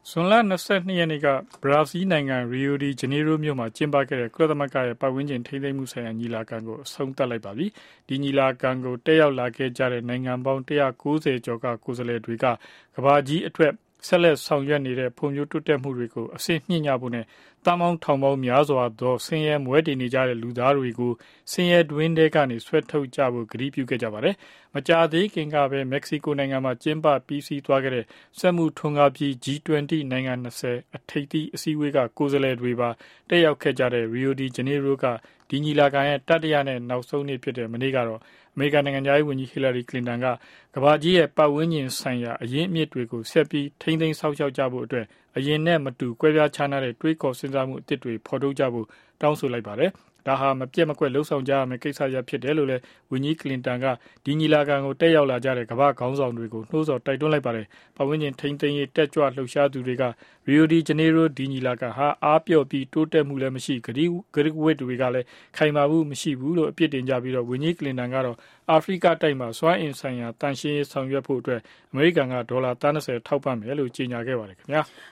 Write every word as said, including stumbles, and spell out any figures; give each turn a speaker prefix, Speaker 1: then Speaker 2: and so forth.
Speaker 1: ဇွန်လ၂၂ရက်နေ့ကဘရာဇီးနိုင်ငံရီယိုဒီဂျနေရိုးမြို့မှာကျင်းပခဲ့တဲ့ကုလသမဂ္ဂရဲ့ပတ်ဝန်းကျင်ထိန်းသိမ်းမှုဆိုင်ရာညီလာခံကိုအဆုံးသတ်လိုက်ပါပြီ။ဒီညီလာခံကိုတက်ရောက်လာခဲ့ကြတဲ့နိုင်ငံပေါင်း၁၉၀ကျော်ကကိုယ်စားလှယ်တွေကကမ္ဘာကြီးအတွက်ဆက်လက်ဆောင်ရွက်နေတဲ့ဖွံ့ဖြိုးတိုးတက်မှုတွေကိုအဆင့်မြင့်ကြဖို့နဲ့တန်ပေါင်းထောင်ပေါင်းများစွာသောဆင်းရဲမွဲတေနေကြတဲ့လူသားတွေကိုဆင်းရဲတွင်းထဲကနေဆွဲထုတ်ကြဖို့ကတိပြုခဲ့ကြပါတယ်။မကြာသေးခင်ကပဲမက္ကဆီကိုနိုင်ငံမှာကျင်းပပြီးစီးသွားခဲ့တဲ့စက်မှုထွန်းကားပြီး ဂျီ ၂၀ နိုင်ငံ၂၀အထိပ်သီးအစည်းအဝေးကကိုယ်စားလှယ်တွေပါတက်ရောက်ခဲ့ကြတဲ့ရီယိုဒီဂျနေရိုးကဒီညီလာခံရဲ့တတိယနဲ့နောက်ဆုံးနေ့ဖြစ်တဲ့မနေ့ကတော့အမေရိကန်နိုင်ငံသားရေးဝန်ကြီးဟီလာရီကလင်တန်ကကမ္ဘာကြီးရဲ့ပတ်ဝန်းကျင်ဆိုင်ရာအရင်းအမြစ်တွေကိုဆက်ပြီးထိန်းသိမ်းစောင့်ရှောက်ကြဖို့အတွက်အရင်နဲ့မတူကွဲပြားခြားနားတဲ့တွေးခေါ်စဉ်းစားမှုအသစ်တွေဖော်ထုတ်ကြဖို့တောင်းဆိုလိုက်ပါတယ်။ဒါဟာမပြတ်မကွက်လှုပ်ဆောင်ကြရမယ့်ကိစ္စရပ်ဖြစ်တယ်လို့လည်းဝန်ကြီးကလင်တန်ကဒီညီလာခံကိုတက်ရောက်လာကြတဲ့ကမ္ဘာခေါင်းဆောင်တွေကိုနှိုးဆော်တိုက်တွန်းလိုက်ပါတယ်။ပတ်ဝန်းကျင်ထိန်းသိမ်းရေးတက်ကြွလှုပ်ရှားသူတွေကရီယိုဒီဂျနေရိုးဒီညီလာခံဟာအားပြော့ပြီးတိုးတက်မှုလည်းမရှိဂရီဂရီဝစ်တွေကလည်းခိုင်မာမှုမရှိဘူးလို့အပြစ်တင်ကြပြီးတော့ဝန်ကြီးကလင်တန်ကတော့အာဖရိကတိုက်မှာစွမ်းအင်ဆိုင်ရာတန်ရှင်းရေးဆောင်ရွက်ဖို့အတွက်အမေရိကန်ကဒေါ်လာသန်း၂၀ထောက်ပံ့မယ်လို့ကြေညာခဲ့ပါတယ်ခင်ဗျာ